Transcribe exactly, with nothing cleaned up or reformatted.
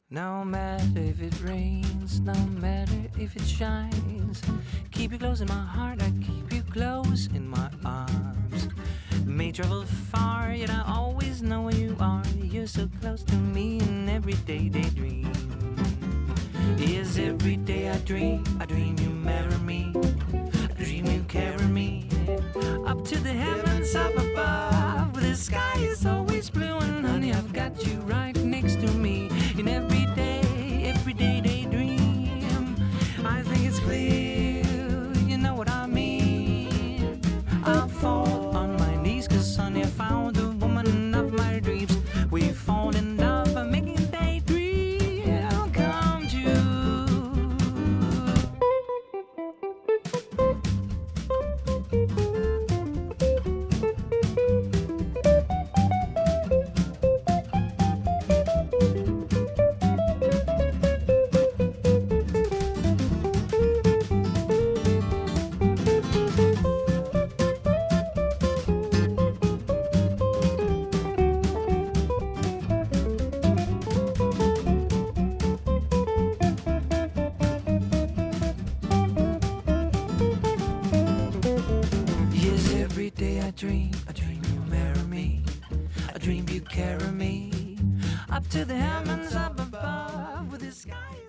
No matter if it rains, no matter if it shines, keep you close in my heart, I keep you close in my arms. May travel far, yet I always know where you are. You're so close to me in every day daydream. Yes, every day I dream, I dream you marry me, I dream you carry me up to the heavens up above. The sky is always blue and honey, I've got you right next to me in every day, every day daydream. I think it's clear, you know what I mean. I'll fall on my knees, cause honey, I found the woman of my dreams. We fall in love by making daydream come true. Every day I dream, I dream you marry me, I dream you carry me up to the heavens up above with the sky.